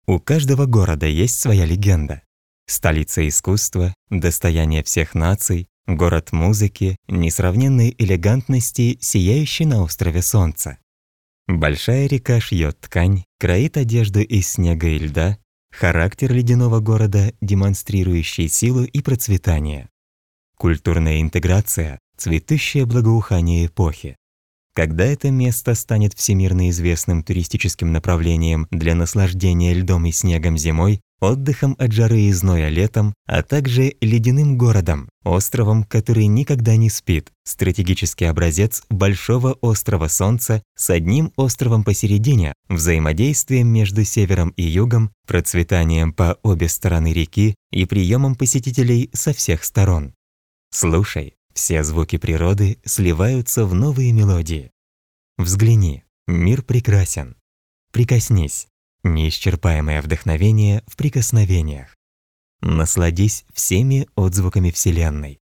У каждого города есть своя легенда. Столица искусства, достояние всех наций, город музыки, несравненной элегантности, сияющий на острове солнца. Большая река шьет ткань, кроит одежду из снега и льда, характер ледяного города, демонстрирующий силу и процветание. Культурная интеграция, цветущее благоухание эпохи. Когда это место станет всемирно известным туристическим направлением для наслаждения льдом и снегом зимой, отдыхом от жары и зноя летом, а также ледяным городом, островом, который никогда не спит, стратегический образец большого острова Солнца с одним островом посередине, взаимодействием между севером и югом, процветанием по обе стороны реки и приемом посетителей со всех сторон. Слушай, все звуки природы сливаются в новые мелодии. Взгляни, мир прекрасен. Прикоснись, неисчерпаемое вдохновение в прикосновениях. Насладись всеми отзвуками Вселенной.